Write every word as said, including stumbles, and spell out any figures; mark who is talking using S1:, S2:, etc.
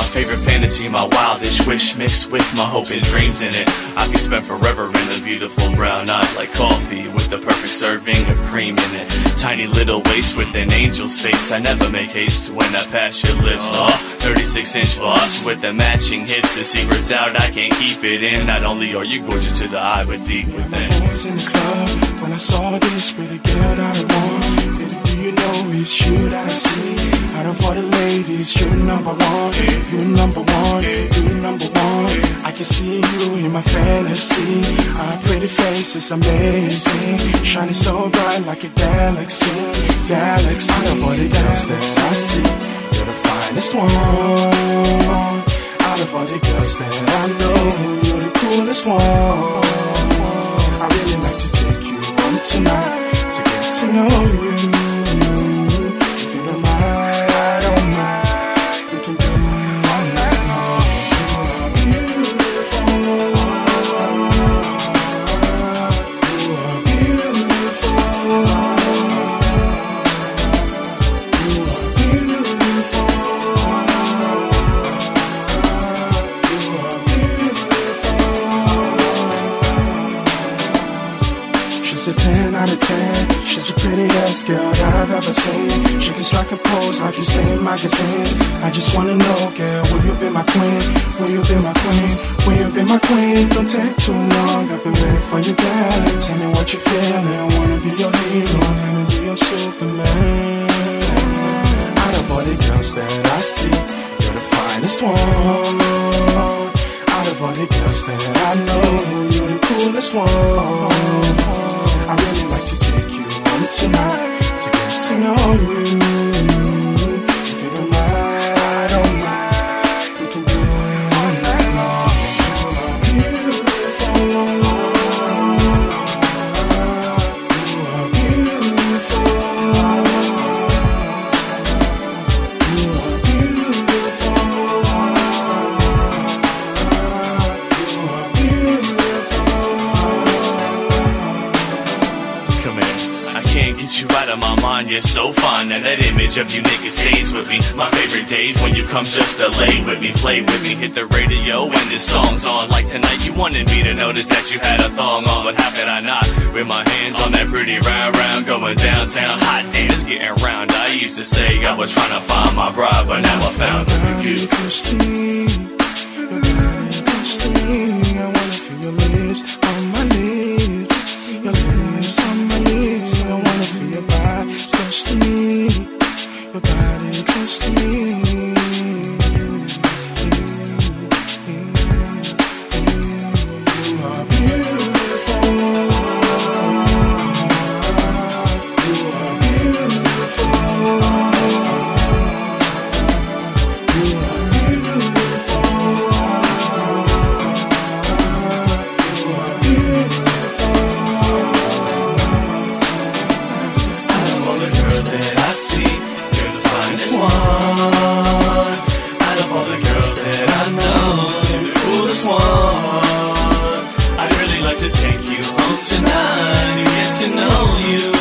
S1: favorite fantasy, my wildest wish mixed with my hope and dreams in it. I could spend forever in the beautiful brown eyes like coffee with the perfect serving of cream in it. Tiny little waist with an angel's face. I never make haste when I pass your lips. Oh, thirty-six inch boss with the matching hips. The secret's out, I can't keep it in. Not only are you gorgeous to the eye, but deep within.
S2: I was in the club when I saw this pretty girl that I want. Baby, do you know it's you that I see? Out of all the ladies, you're number one. You're number one. You're number one. I can see you in my fantasy. Our pretty face is amazing, shining so bright like a galaxy. Galaxy. Out of all the girls that I see, you're the finest one. Out of all the girls that I know, you're the coolest one. I really like to take you home tonight to get to know you. If you don't mind, I don't mind. We can do it all night long. You are beautiful. You are beautiful. You are beautiful. You are beautiful. She's a ten out of ten. She's the prettiest girl that I've ever seen. She can strike a pose like you say in magazines. I just wanna know, girl, will you be my queen? Will you be my queen? Will you be my queen? Don't take too long, I've been waiting for you, girl. Tell me what you're feeling. I wanna be your hero, I wanna be your Superman. Out of all the girls that I see, you're the finest one. Out of all the girls that I know, you're the coolest one. I really like to take you home tonight to get to know you. If you don't mind, I don't mind. We can do it all night long. You are beautiful. You are beautiful. You are beautiful. You are beautiful.
S1: Come here. I can't get you out of my mind, you're so fine. And that image of you naked stays with me. My favorite days when you come just to lay with me, play with me, hit the radio when this song's on. Like tonight you wanted me to notice that you had a thong on, but how could I not? With my hands on that pretty round round, going downtown. Hot damn, it's getting round. I used to say I was trying to find my bride, but now I found her with you.
S2: Close to me, your body close to me. I wanna feel your lips on my lips, your lips on my lips. I wanna feel your body close to me, your body close to me. You are beautiful. You are beautiful. You are beautiful. You are beautiful. Out of all the girls that I see, you're the finest one. Out of all the girls that I know, you're the coolest one. I'd really like to take you home tonight to get to know you.